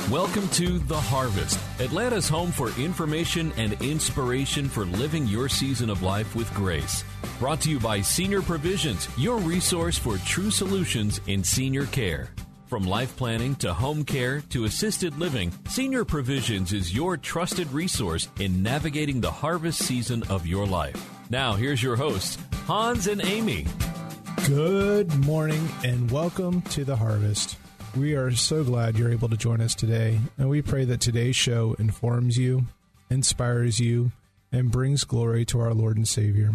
Welcome to The Harvest, Atlanta's home for information and inspiration for living your season of life with grace. Brought to you by Senior Provisions, your resource for true solutions in senior care. From life planning to home care to assisted living, Senior Provisions is your trusted resource in navigating the harvest season of your life. Now, here's your hosts, Hans and Amy. Good morning and welcome to The Harvest. We are so glad you're able to join us today, and we pray that today's show informs you, inspires you, and brings glory to our Lord and Savior.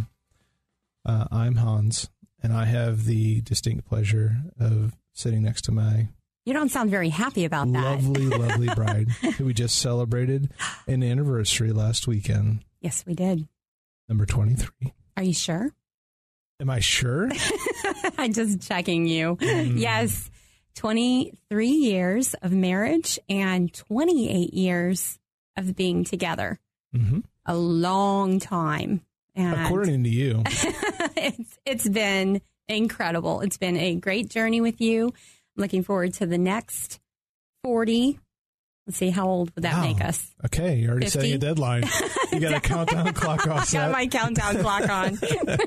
I'm Hans, and I have the distinct pleasure of sitting next to my You don't sound very happy about that. lovely bride, who we just celebrated an anniversary last weekend. Yes, we did. Number 23. Are you sure? Am I sure? I'm just checking you. Yes, 23 years of marriage and 28 years of being together. Mm-hmm. A long time. And According to you. it's been incredible. It's been a great journey with you. I'm looking forward to the next 40. Let's see, how old would that make us? Okay, you're already 50? setting a deadline. You got a countdown clock off set. Got my countdown clock on.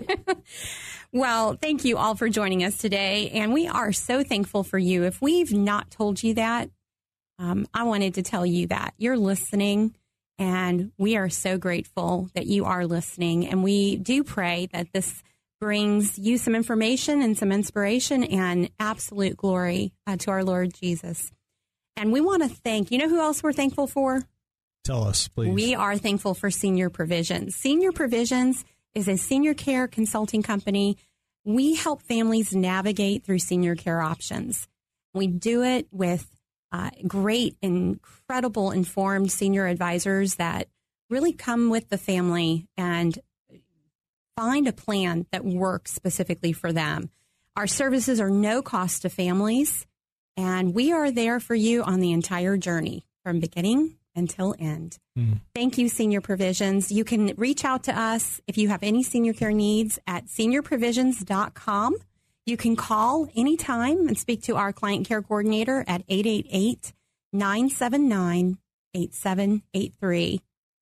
Well, thank you all for joining us today, and we are so thankful for you. If we've not told you that, I wanted to tell you that you're listening, and we are so grateful that you are listening, and we do pray that this brings you some information and some inspiration and absolute glory to our Lord Jesus. And we want to thank, you know who else we're thankful for? Tell us, please. We are thankful for Senior Provisions. Senior Provisions is a senior care consulting company. We help families navigate through senior care options. We do it with great, incredible, informed senior advisors that really come with the family and find a plan that works specifically for them. Our services are no cost to families, and we are there for you on the entire journey from beginning until end. Thank you, Senior Provisions. You can reach out to us if you have any senior care needs at seniorprovisions.com. You can call anytime and speak to our client care coordinator at 888-979-8783.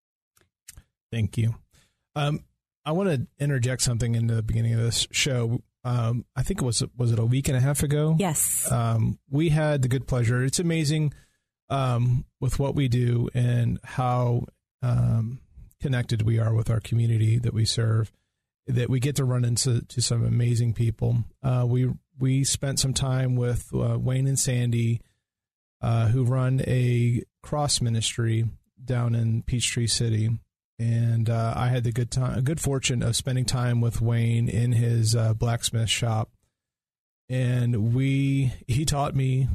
Thank you. I want to interject something into the beginning of this show. I think was it a week and a half ago? Yes. We had the good pleasure. It's amazing with what we do and how connected we are with our community that we serve, that we get to run into some amazing people. We spent some time with Wayne and Sandy, who run a cross ministry down in Peachtree City. And I had the good fortune of spending time with Wayne in his blacksmith shop, and he taught me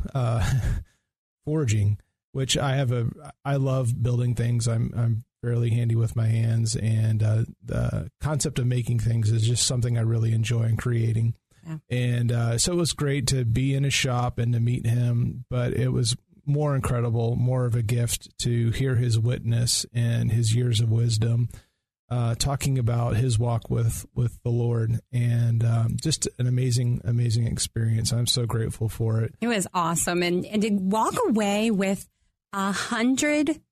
forging, which I love building things. I'm fairly handy with my hands, and the concept of making things is just something I really enjoy in creating. Yeah. And so it was great to be in his shop and to meet him, but it was more incredible, more of a gift to hear his witness and his years of wisdom, talking about his walk with the Lord, and just an amazing experience. I'm so grateful for it. It was awesome. And to walk away with 100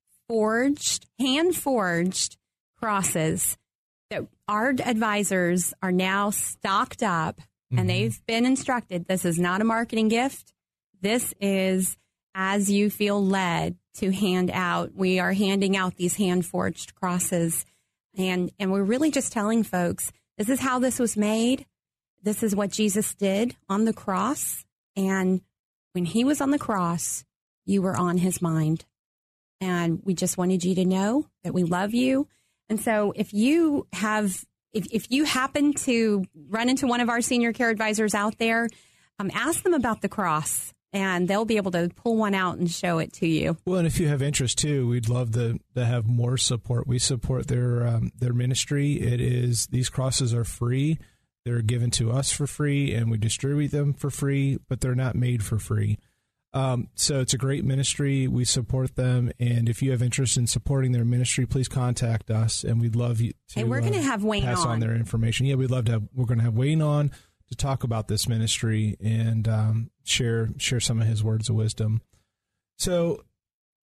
hand-forged crosses that our advisors are now stocked up, and they've been instructed, this is not a marketing gift. This is as you feel led to hand out. We are handing out these hand-forged crosses, and we're really just telling folks, this is how this was made. This is what Jesus did on the cross, and when he was on the cross, you were on his mind, and we just wanted you to know that we love you. And so if you happen to run into one of our senior care advisors out there, ask them about the cross, and they'll be able to pull one out and show it to you. Well, and if you have interest too, we'd love to have more support. We support their ministry. These crosses are free. They're given to us for free, and we distribute them for free, but they're not made for free. So it's a great ministry. We support them, and if you have interest in supporting their ministry, please contact us, and we'd love you to. And we're going to have Wayne pass on their information. Yeah, we'd love to. We're going to have Wayne on to talk about this ministry and share some of his words of wisdom. So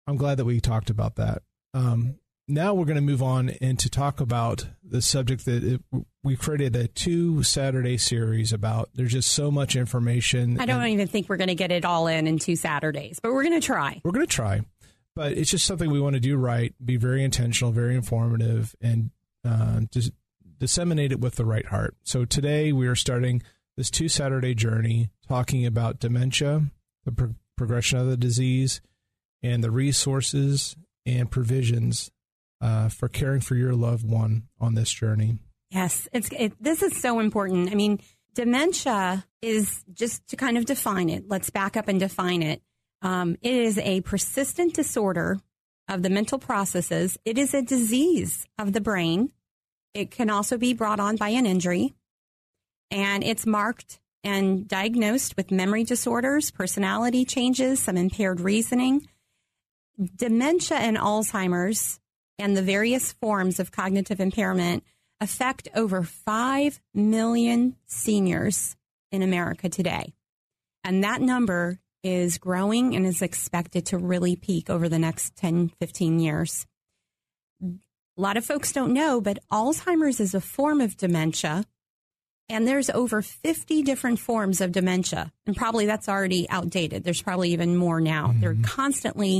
I'm glad that we talked about that. Now we're going to move on and to talk about the subject that we created a 2 Saturday series about. There's just so much information. I don't even think we're going to get it all in 2 Saturdays, but we're going to try. We're going to try, but it's just something we want to do right, be very intentional, very informative, and just disseminate it with the right heart. So today we are starting this 2 Saturday journey talking about dementia, the progression of the disease, and the resources and provisions for caring for your loved one on this journey. Yes, this is so important. I mean, dementia is, just to kind of define it, let's back up and define it. It is a persistent disorder of the mental processes. It is a disease of the brain. It can also be brought on by an injury, and it's marked and diagnosed with memory disorders, personality changes, some impaired reasoning. Dementia and Alzheimer's and the various forms of cognitive impairment affect over 5 million seniors in America today. And that number is growing and is expected to really peak over the next 10, 15 years. A lot of folks don't know, but Alzheimer's is a form of dementia, and there's over 50 different forms of dementia. And probably that's already outdated. There's probably even more now. Mm-hmm. They're constantly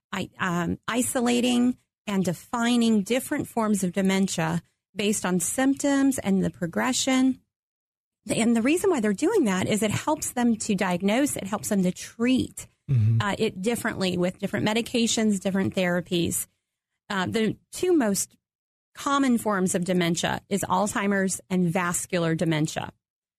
isolating and defining different forms of dementia based on symptoms and the progression. And the reason why they're doing that is it helps them to diagnose, it helps them to treat it differently with different medications, different therapies. The 2 most common forms of dementia is Alzheimer's and vascular dementia.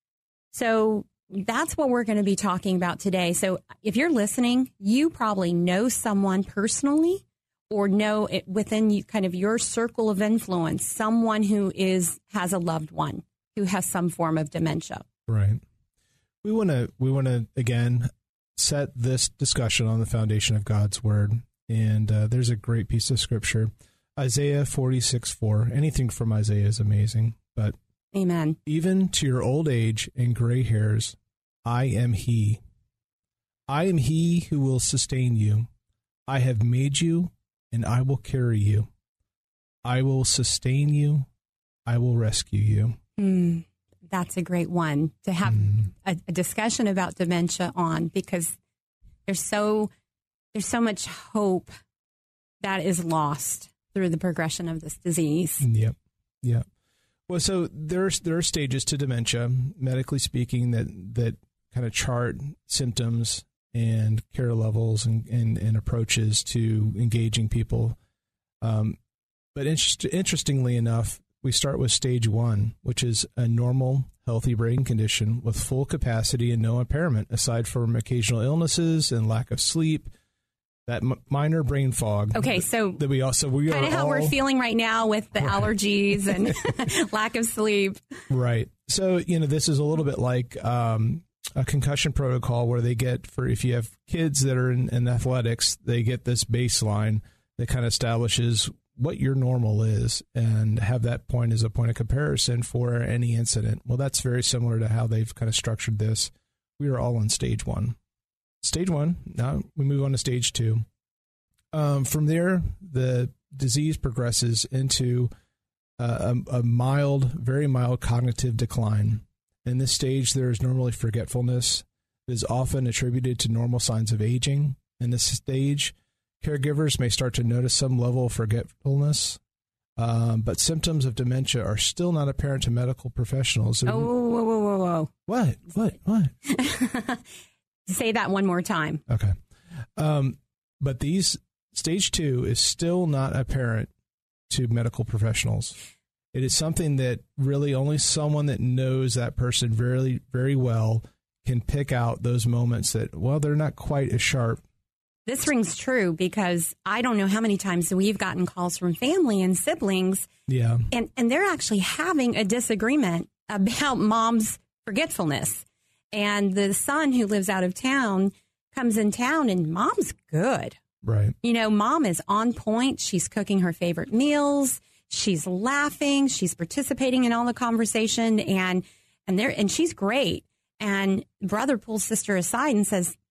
So that's what we're going to be talking about today. So if you're listening, you probably know someone personally, or know it within kind of your circle of influence, someone who has a loved one who has some form of dementia. Right. We want to again set this discussion on the foundation of God's word, and there's a great piece of scripture, Isaiah 46:4. Anything from Isaiah is amazing, but Amen. Even to your old age and gray hairs, I am He. I am He who will sustain you. I have made you, and I will carry you. I will sustain you. I will rescue you. That's a great one to have a discussion about dementia on, because there's so much hope that is lost through the progression of this disease. Yep. Well, so there are stages to dementia, medically speaking, that kind of chart symptoms and care levels and approaches to engaging people. But interestingly enough, we start with stage 1, which is a normal, healthy brain condition with full capacity and no impairment, aside from occasional illnesses and lack of sleep, that minor brain fog. Okay, so that we kind of how we're feeling right now with the allergies and lack of sleep. Right. So, this is a little bit like a concussion protocol where they get, if you have kids that are in athletics, they get this baseline that kind of establishes what your normal is and have that point as a point of comparison for any incident. Well, that's very similar to how they've kind of structured this. We are all on stage 1. Stage 1, now we move on to stage 2. From there, the disease progresses into a very mild cognitive decline. In this stage, there is normally forgetfulness. It is often attributed to normal signs of aging. In this stage, caregivers may start to notice some level of forgetfulness, but symptoms of dementia are still not apparent to medical professionals. Whoa. What? Say that one more time. Okay. But stage 2 is still not apparent to medical professionals. It is something that really only someone that knows that person very, very well can pick out those moments that, they're not quite as sharp. This rings true because I don't know how many times we've gotten calls from family and siblings. Yeah. And they're actually having a disagreement about mom's forgetfulness. And the son who lives out of town comes in town and mom's good. Right. Mom is on point. She's cooking her favorite meals. She's laughing. She's participating in all the conversation and she's great. And brother pulls sister aside and says,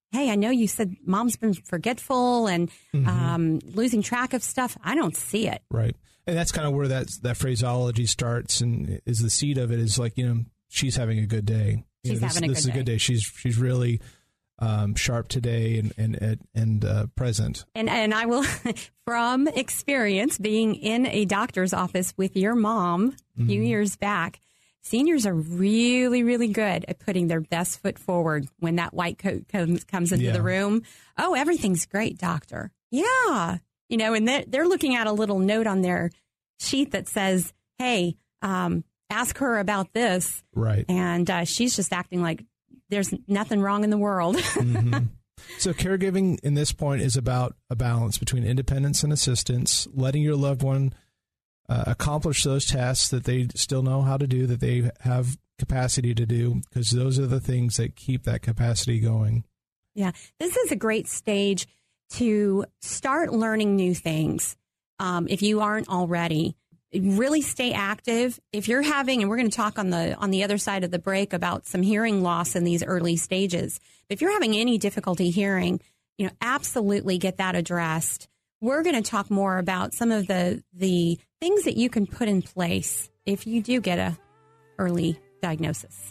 hey, I know you said mom's been forgetful and losing track of stuff. I don't see it. Right. And that's kind of where that phraseology starts, and is the seed of it is like, she's having a good day. This is a good day. She's really sharp today and present. And I will, from experience being in a doctor's office with your mom a few years back, seniors are really, really good at putting their best foot forward when that white coat comes into the room. Oh, everything's great, doctor. Yeah. And they're looking at a little note on their sheet that says, hey, ask her about this. Right. And she's just acting like there's nothing wrong in the world. So caregiving in this point is about a balance between independence and assistance, letting your loved one accomplish those tasks that they still know how to do, that they have capacity to do, because those are the things that keep that capacity going. Yeah. This is a great stage to start learning new things. If you aren't already, really stay active. If you're having, and we're going to talk on the other side of the break about some hearing loss in these early stages. But if you're having any difficulty hearing, absolutely get that addressed. We're going to talk more about some of the things that you can put in place if you do get a early diagnosis.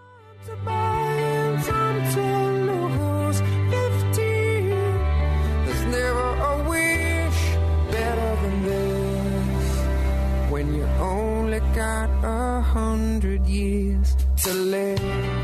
When you only got 100 years to live.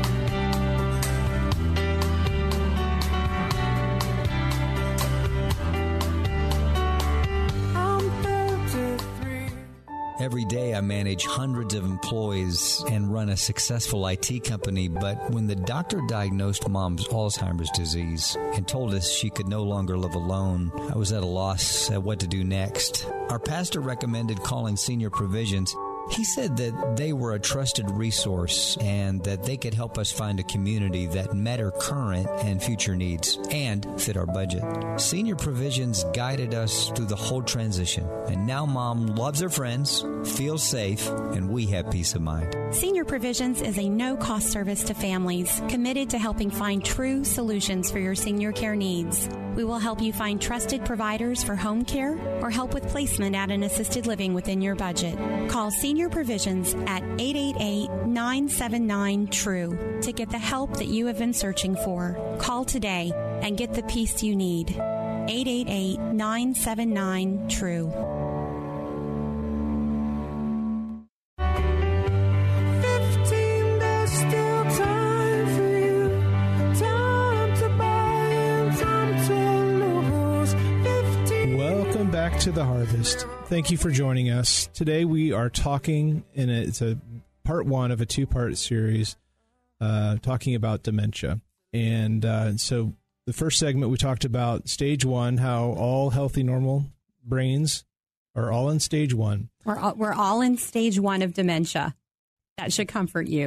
Every day I manage hundreds of employees and run a successful IT company, but when the doctor diagnosed Mom's Alzheimer's disease and told us she could no longer live alone, I was at a loss at what to do next. Our pastor recommended calling Senior Provisions. He said that they were a trusted resource and that they could help us find a community that met our current and future needs and fit our budget. Senior Provisions guided us through the whole transition, and now Mom loves her friends, feels safe, and we have peace of mind. Senior Provisions is a no-cost service to families committed to helping find true solutions for your senior care needs. We will help you find trusted providers for home care or help with placement at an assisted living within your budget. Call Senior Provisions at 888-979-TRUE to get the help that you have been searching for. Call today and get the peace you need. 888-979-TRUE. Back to the Harvest. Thank you for joining us. Today we are talking, and it's a part one of a two-part series, talking about dementia. And so the first segment we talked about stage one, how all healthy, normal brains are all in stage one. We're all in stage one of dementia. That should comfort you.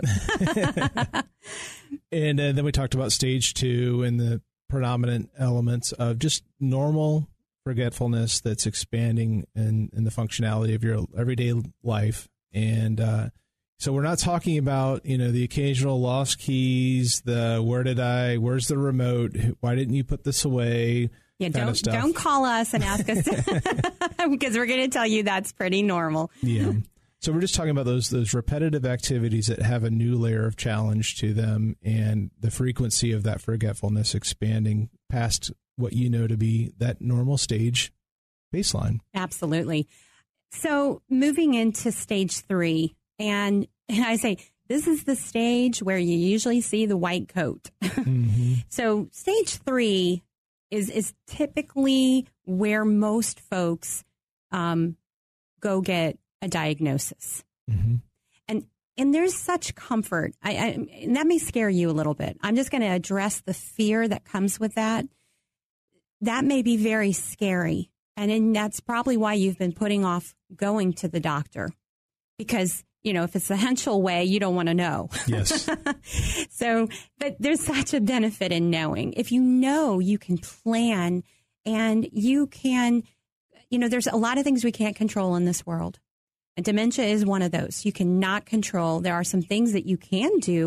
And then we talked about stage two and the predominant elements of just normal forgetfulness that's expanding in the functionality of your everyday life. And so we're not talking about, the occasional lost keys, where's the remote? Why didn't you put this away? Yeah, don't call us and ask us because we're going to tell you that's pretty normal. Yeah. So we're just talking about those repetitive activities that have a new layer of challenge to them, and the frequency of that forgetfulness expanding past what you know to be that normal stage baseline. Absolutely. So moving into stage three, and I say this is the stage where you usually see the white coat. Mm-hmm. So stage three is typically where most folks go get a diagnosis. Mm-hmm. And there's such comfort. And that may scare you a little bit. I'm just going to address the fear that comes with that. That may be very scary. And that's probably why you've been putting off going to the doctor. Because, if it's the Henschel way, you don't want to know. Yes. But there's such a benefit in knowing. If you know, you can plan and you can, there's a lot of things we can't control in this world. And dementia is one of those. You cannot control. There are some things that you can do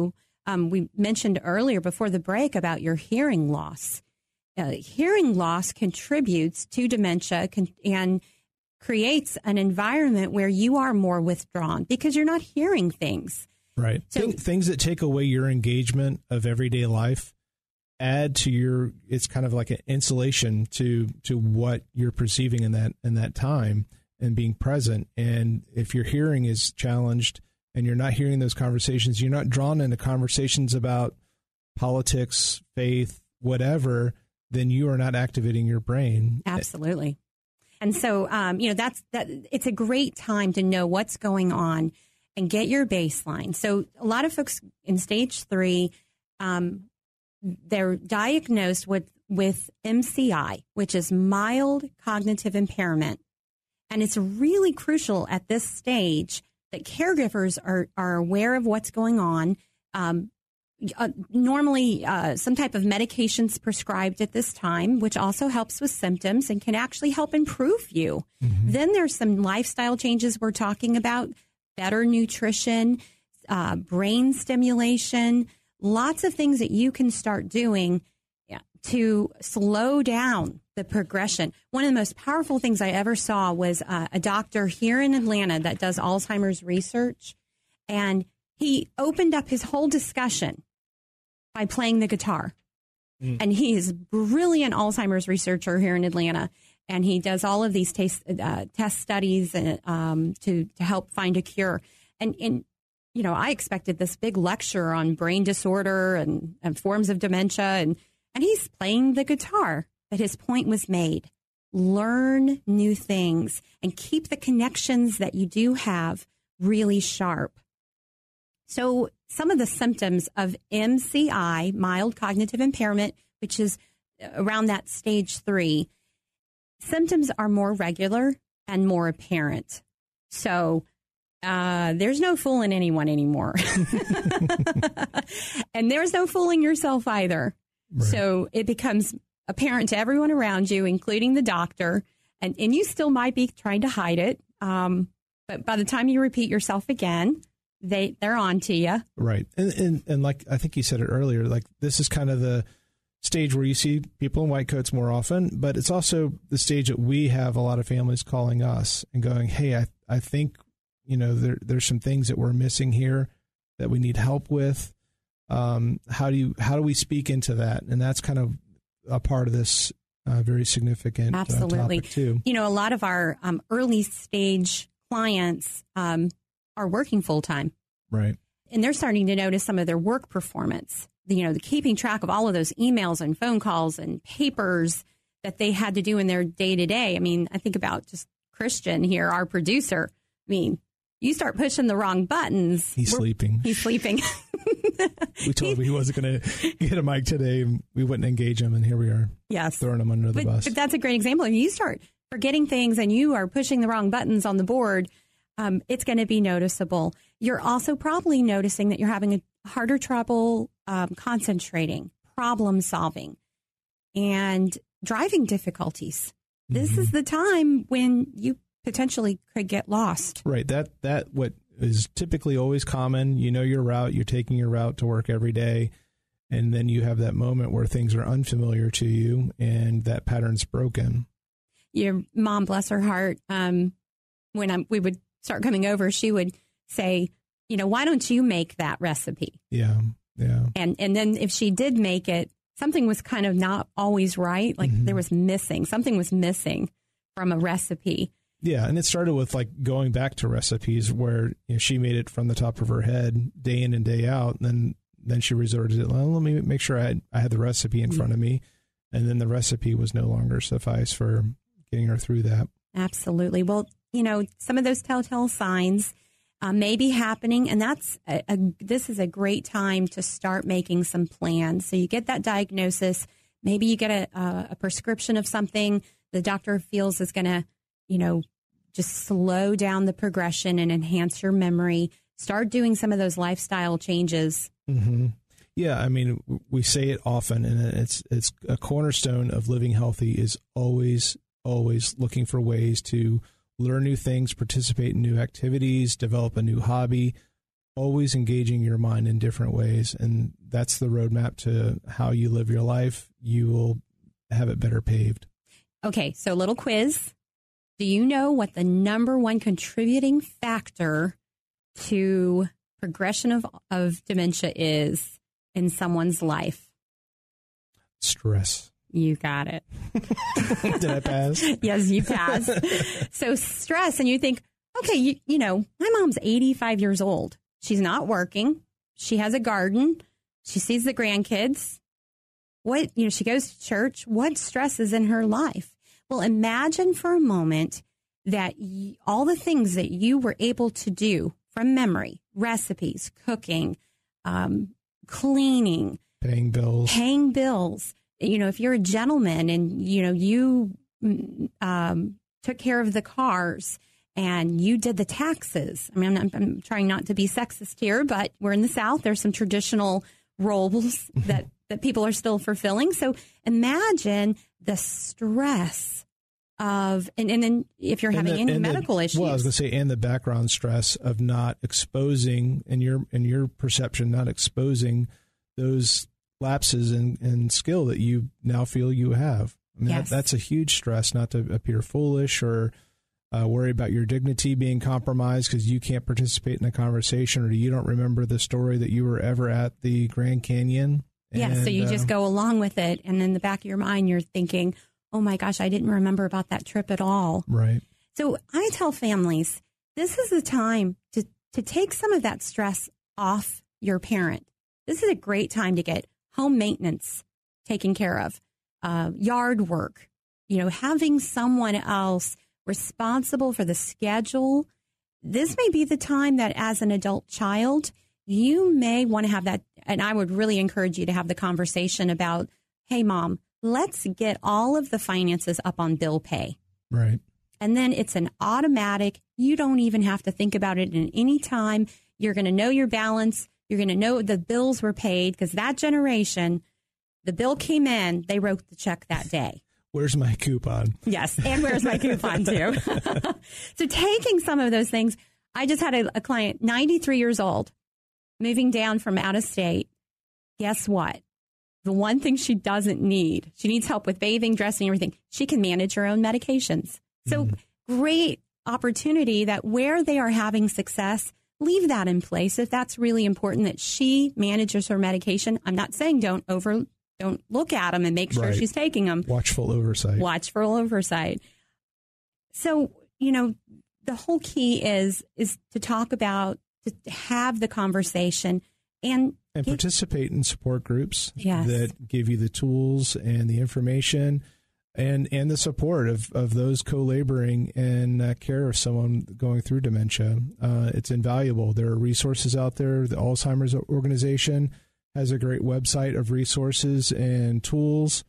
we mentioned earlier before the break about your hearing loss. Hearing loss contributes to dementia and creates an environment where you are more withdrawn because you're not hearing things. Right. So, things that take away your engagement of everyday life add to it's kind of like an insulation to what you're perceiving in that time and being present. And if your hearing is challenged and you're not hearing those conversations, you're not drawn into conversations about politics, faith, whatever, then you are not activating your brain. Absolutely. And so, it's a great time to know what's going on and get your baseline. So a lot of folks in stage 3, they're diagnosed with MCI, which is mild cognitive impairment. And it's really crucial at this stage that caregivers are aware of what's going on. Normally, some type of medication's prescribed at this time, which also helps with symptoms and can actually help improve you. Mm-hmm. Then there's some lifestyle changes we're talking about, better nutrition, brain stimulation, lots of things that you can start doing to slow down the progression. One of the most powerful things I ever saw was a doctor here in Atlanta that does Alzheimer's research, and he opened up his whole discussion by playing the guitar. And he is a brilliant Alzheimer's researcher here in Atlanta, and he does all of these test studies to help find a cure. And I expected this big lecture on brain disorder and forms of dementia, and he's playing the guitar. But his point was made. Learn new things and keep the connections that you do have really sharp. So some of the symptoms of MCI, mild cognitive impairment, which is around that stage 3, symptoms are more regular and more apparent. So there's no fooling anyone anymore. And there's no fooling yourself either. Right. So it becomes apparent to everyone around you, including the doctor, and you still might be trying to hide it. But by the time you repeat yourself again, they're on to you. Right. And like I think you said it earlier, like this is kind of the stage where you see people in white coats more often, but it's also the stage that we have a lot of families calling us and going, hey, I think, there's some things that we're missing here that we need help with. How do we speak into that? And that's kind of a part of this very significant Absolutely. Topic too. A lot of our early stage clients are working full time. Right. And they're starting to notice some of their work performance, the keeping track of all of those emails and phone calls and papers that they had to do in their day to day. I mean, I think about just Christian here, our producer. I mean, you start pushing the wrong buttons. He's sleeping. He's sleeping. We told him he wasn't going to get a mic today. We wouldn't engage him, and here we are. Yes. Throwing him under the bus. But that's a great example. If you start forgetting things and you are pushing the wrong buttons on the board, it's going to be noticeable. You're also probably noticing that you're having a harder trouble concentrating, problem solving, and driving difficulties. Mm-hmm. This is the time when you potentially could get lost. Right. That what is typically always common. Your route, you're taking your route to work every day, and then you have that moment where things are unfamiliar to you and that pattern's broken. Your mom, bless her heart, when we would start coming over, she would say, why don't you make that recipe? Yeah. Yeah. And then if she did make it, something was kind of not always right. Like there was something was missing from a recipe. Yeah, and it started with like going back to recipes where she made it from the top of her head day in and day out, and then she resorted to, let me make sure I had the recipe in front of me, and then the recipe was no longer suffice for getting her through that. Absolutely. Well, some of those telltale signs may be happening, and this is a great time to start making some plans. So you get that diagnosis, maybe you get a prescription of something the doctor feels is going to just slow down the progression and enhance your memory. Start doing some of those lifestyle changes. Mm-hmm. Yeah, I mean, we say it often, and it's a cornerstone of living healthy is always looking for ways to learn new things, participate in new activities, develop a new hobby, always engaging your mind in different ways. And that's the roadmap to how you live your life. You will have it better paved. Okay, so a little quiz. Do you know what the number one contributing factor to progression of dementia is in someone's life? Stress. You got it. Did I pass? Yes, you passed. So stress, and you think, okay, you know, my mom's 85 years old. She's not working. She has a garden. She sees the grandkids. She goes to church. What stress is in her life? Well, imagine for a moment that all the things that you were able to do from memory, recipes, cooking, cleaning, paying bills. You know, if you're a gentleman and, you know, you took care of the cars and you did the taxes. I mean, I'm trying not to be sexist here, but we're in the South. There's some traditional roles that people are still fulfilling. So imagine the stress of, and then if you're having any medical issues. Well, I was going to say, and the background stress of not exposing, in your perception, not exposing those lapses in skill that you now feel you have. I mean, Yes. that's a huge stress, not to appear foolish or worry about your dignity being compromised because you can't participate in a conversation or you don't remember the story that you were ever at the Grand Canyon. Yeah, so you just go along with it. And in the back of your mind, you're thinking, oh my gosh, I didn't remember about that trip at all. Right. So I tell families, this is the time to take some of that stress off your parent. This is a great time to get home maintenance taken care of, yard work, you know, having someone else responsible for the schedule. This may be the time that as an adult child, you may want to have that. And I would really encourage you to have the conversation about, hey, Mom, let's get all of the finances up on bill pay. Right. And then it's an automatic. You don't even have to think about it in any time. You're going to know your balance. You're going to know the bills were paid because that generation, the bill came in, they wrote the check that day. Where's my coupon? Yes. And where's my coupon too? So taking some of those things, I just had a client, 93 years old, moving down from out of state. Guess what? The one thing she doesn't need, she needs help with bathing, dressing, everything. She can manage her own medications. So great opportunity that where they are having success, leave that in place. If that's really important that she manages her medication, I'm not saying don't look at them and make sure she's taking them. Watchful oversight. So, you know, the whole key is to talk about, to have the conversation and participate in support groups Yes. that give you the tools and the information and the support of those co-laboring in care of someone going through dementia. It's invaluable. There are resources out there. The Alzheimer's organization has a great website of resources and tools.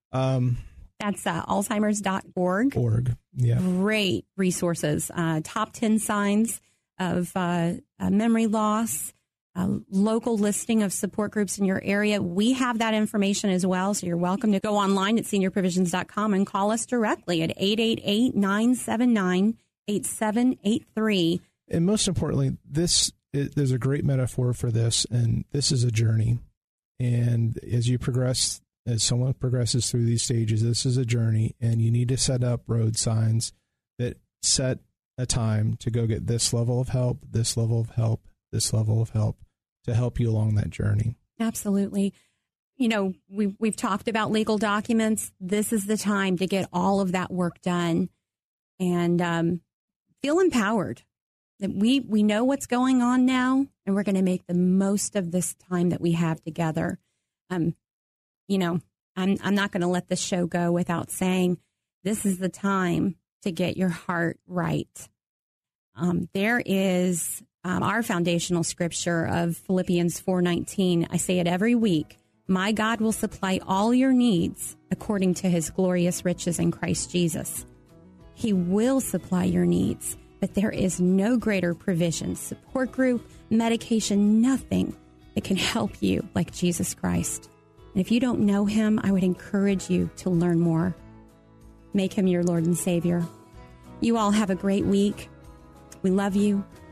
That's alzheimers.org. Yeah. Great resources. Top 10 signs of memory loss, local listing of support groups in your area. We have that information as well, so you're welcome to go online at seniorprovisions.com and call us directly at 888-979-8783. And most importantly, there's a great metaphor for this, and this is a journey. And as you progress, as someone progresses through these stages, this is a journey, and you need to set up road signs that set a time to go get this level of help, this level of help, this level of help to help you along that journey. Absolutely. You know, we've talked about legal documents. This is the time to get all of that work done and feel empowered. That we know what's going on now, and we're going to make the most of this time that we have together. You know, I'm not going to let this show go without saying this is the time to get your heart right. There is our foundational scripture of Philippians 4:19. I say it every week. My God will supply all your needs according to his glorious riches in Christ Jesus. He will supply your needs, but there is no greater provision, support group, medication, nothing that can help you like Jesus Christ. And if you don't know him, I would encourage you to learn more. Make him your Lord and Savior. You all have a great week. We love you.